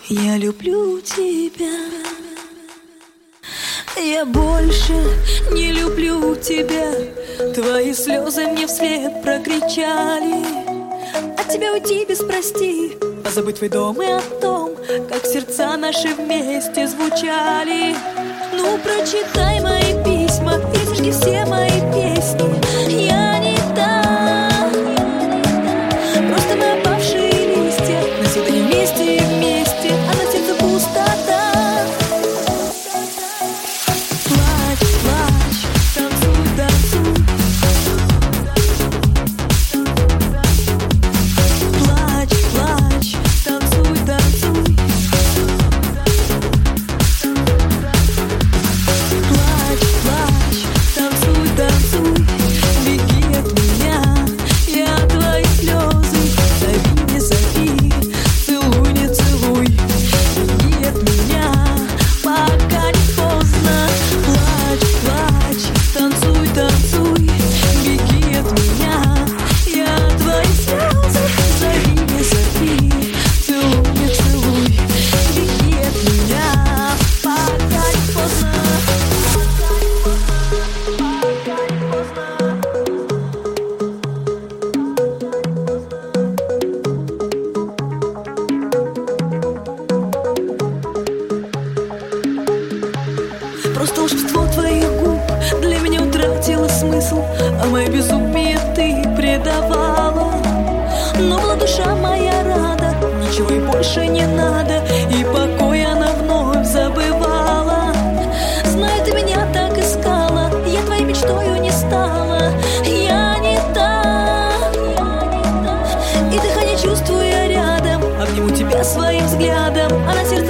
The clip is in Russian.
Я люблю тебя. Я больше не люблю тебя. Твои слезы мне вслед прокричали. От тебя уйти без прости, позабыть твой дом и о том, как сердца наши вместе звучали. Ну прочитай мои письма и зажги все мои песни. Я не та, просто мы опавшие листья, на свидании вместе и вместе, а на сердце пустота. Плачь, плачь, танцуй, танцуй. Плачь, плачь, танцуй, танцуй. Плачь, плачь, танцуй, танцуй. Беги от меня, я твои слезы. Зови, не зови, целуй, не целуй. Беги от меня, пока не поздно. Плачь, плачь, танцуй, танцуй. Беги от меня, я твои слезы. Зови, не зови, целуй, не целуй. Беги от меня, пока не поздно. Просто волшебство твоих губ для меня утратило смысл, а мое безумие ты предавала. Но была душа моя рада, ничего и больше не надо, и покой она вновь забывала. Знаю, ты меня так искала, я твоей мечтою не стала. Я не та, и дыхание чувствую я рядом, обниму тебя своим взглядом, а на сердце